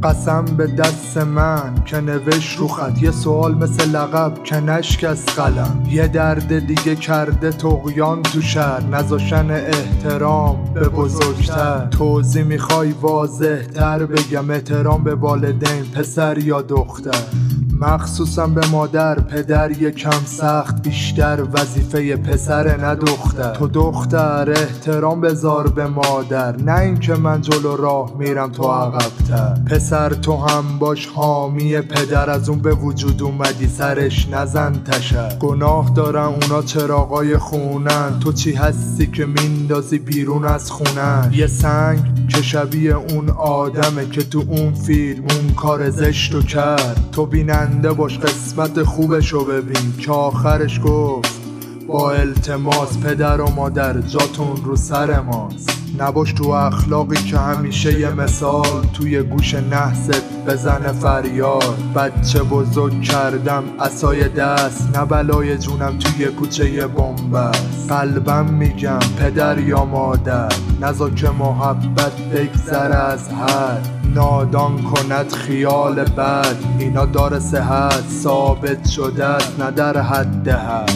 قسم به دست من که نوشت رو خط، یه سوال مثل لقب که نشکست قلم. یه درد دیگه کرده طغیان تو شهر، نذاشتن احترام به بزرگتر. توضیح میخوای واضح تر بگم؟ احترام به والدین، پسر یا دختر، مخصوصا به مادر. پدر یکم سخت، بیشتر وظیفه پسر نه دختر. تو دختر احترام بذار به مادر، نه اینکه من جلو راه میرم تو عقب‌تر. پسر تو هم باش حامی پدر، از اون به وجود اومدی سرش نزن تشر. گناه دارن اونا چراغای خونن، تو چی هستی که میندازی بیرون از خونن؟ یه سنگ که شبیه اون آدمه که تو اون فیلم اون کار زشتو کرد. تو بیننده باش قسمت خوبشو ببین که آخرش گفت با التماس پدر و مادر جاتون رو سر ماست. نباش تو اخلاقی که همیشه یه مثال توی گوش نحست بزنه فریاد. بچه بزرگ کردم عصای دست، نه بلای جونم توی کوچه بنبست. قلبم میگم پدر یا مادر، نذار که محبت بگذره از حد. نادان کند خیال بد، اینا داره صحت ثابت شده است نه در حد حد.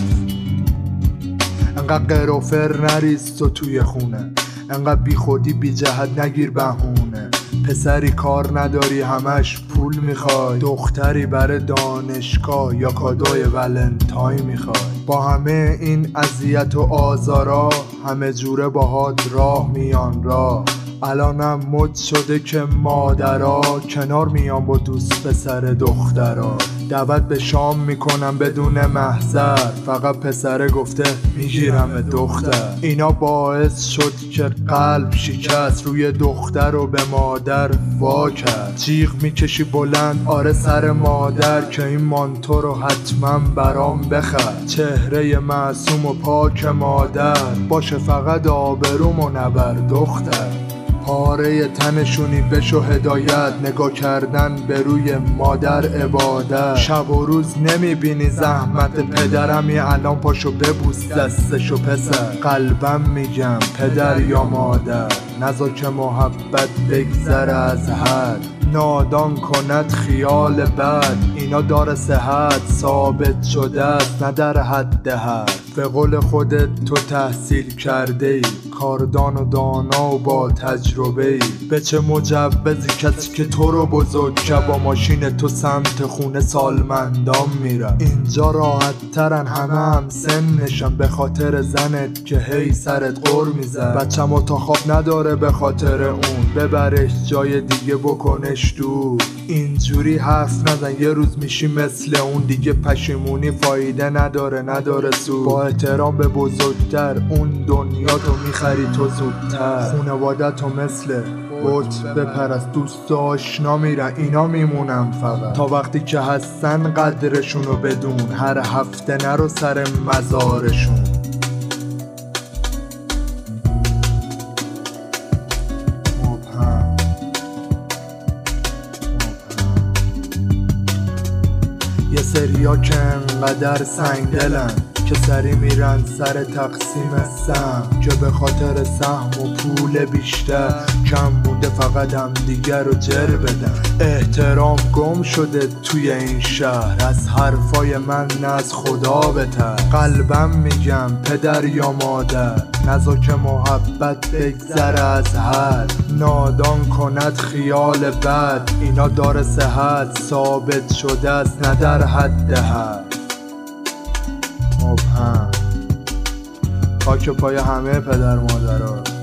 انقدر قروفر نریز تو توی خونه، انقدر بی خودی بی جهت نگیر بهونه. پسری کار نداری همش پول میخوای، دختری برای دانشگاه یا کادوی ولنتاین میخوای. با همه این اذیت و آزارا همه جوره باهات راه میان راه. الانم مد شده که مادرها کنار میان با دوست پسر دخترها. دعوت به شام میکنم بدون محضر، فقط پسره گفته میگیرم دختر. اینا باعث شد که قلب شکست، روی دختر و به مادر وا کرد. جیغ میکشی بلند آره سر مادر، که این مانتو رو حتما برام بخر. چهره معصوم و پاک مادر باشه، فقط آبرومو نبر دختر. پاره تنشونی بشو هدایت، نگاه کردن به روی مادر عبادت. شب و روز نمیبینی زحمت پدرمی، الان پاشو ببوس دستشو پسر. قلبم میگم پدر یا مادر، نذار که محبت بگذره از حد. نادان کند خیال بد، اینا داره صحت ثابت شده است نه در حد حد. به قول خودت تو تحصیل کرده ای، کاردان و دانا و با تجربه ای. به چه مجوزی کسی که تو رو بزرگ کرد، با ماشین تو سمت خونه سالمندان میرن. اینجا راحت ترن همه هم سنشن، به خاطر زنت که هی سرت غر میزن. بچه‌مو تا خواب نداره به خاطر اون، ببرش جای دیگه بکنش دور. اینجوری حرف نزن یه روز میشی مثل اون، دیگه پشیمونی فایده نداره سود. با احترام به بزرگتر اون دنیا تو میخری تو زودتر. خونواده تو مثل بوت بپرست، دوست و آشنا میرن اینا میمونن فقط. تا وقتی که هستن قدرشونو بدون، هر هفته نرو سر مزارشون. یه سریا که انقدر سنگدلن که سری میرن سر تقسیم سهم، که به خاطر سهم و پول بیشتر کم بوده فقط هم دیگر رو جر بدن. احترام گم شده توی این شهر، از حرفای من نه از خدا بتر. قلبم میگم پدر یا مادر، نذار که محبت بگذره از حد. نادان کند خیال بد، اینا داره صحت ثابت شده است نه در حد حد. مبهم خاک پای همه پدر مادرها.